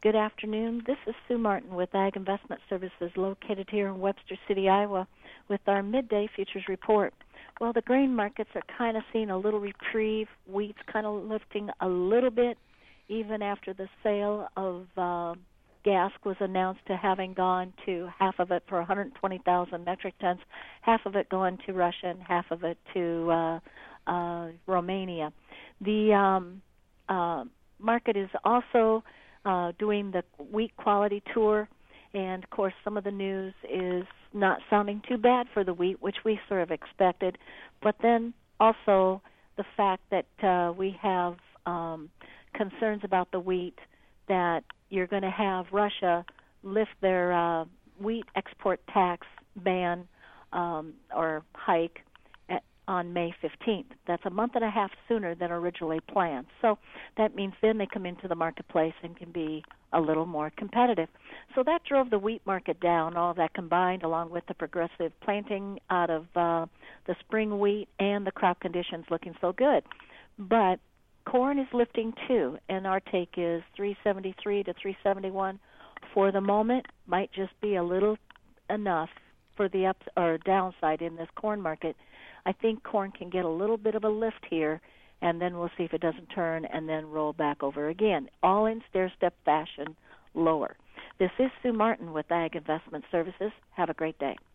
Good afternoon. This is Sue Martin with Ag Investment Services located here in Webster City, Iowa, with our midday futures report. Well, the grain markets are kind of seeing a little reprieve. Wheat's kind of lifting a little bit, even after the sale of gas was announced to having gone to half of it for 120,000 metric tons, half of it going to Russia and half of it to Romania. The market is also doing the wheat quality tour, and of course some of the news is not sounding too bad for the wheat, which we sort of expected, but then also the fact that we have concerns about the wheat, that you're going to have Russia lift their wheat export tax ban or hike on May 15th. That's a month and a half sooner than originally planned. So that means then they come into the marketplace and can be a little more competitive. So that drove the wheat market down, all that combined, along with the progressive planting out of the spring wheat and the crop conditions looking so good. But corn is lifting too, and our take is 373 to 371 for the moment. Might just be a little enough for the up or downside in this corn market. I think corn can get a little bit of a lift here, and then we'll see if it doesn't turn and then roll back over again, all in stair-step fashion lower. This is Sue Martin with Ag Investment Services. Have a great day.